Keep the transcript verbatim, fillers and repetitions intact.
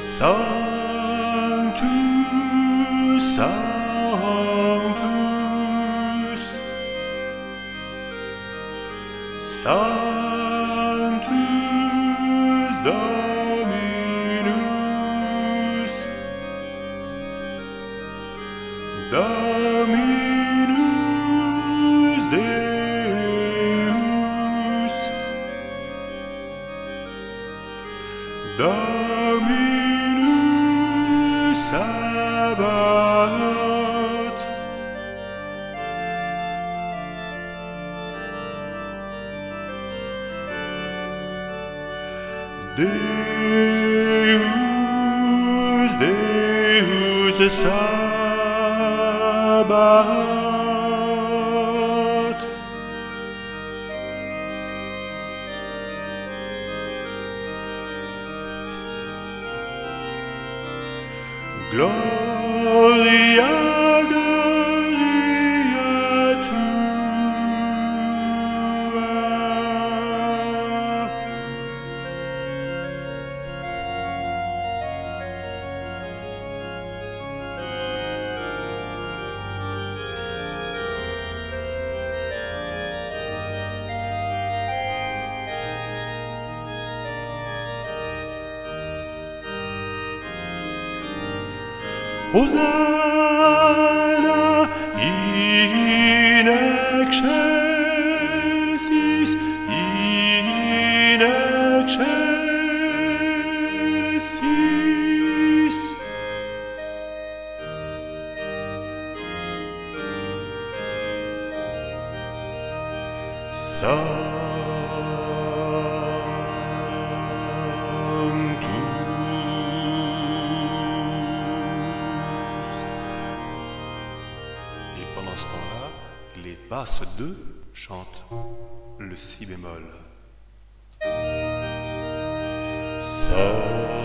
Sanctus, Sanctus, Sanctus Dominus, Dominus Deus, Dominus Sabaoth. Deus, Deus Sabaoth. Gloria, Gloria tua. Hosanna in excelsis, in excelsis. Sanctus. Et pendant ce temps-là, les basses deux chantent le si bémol. Sanctus.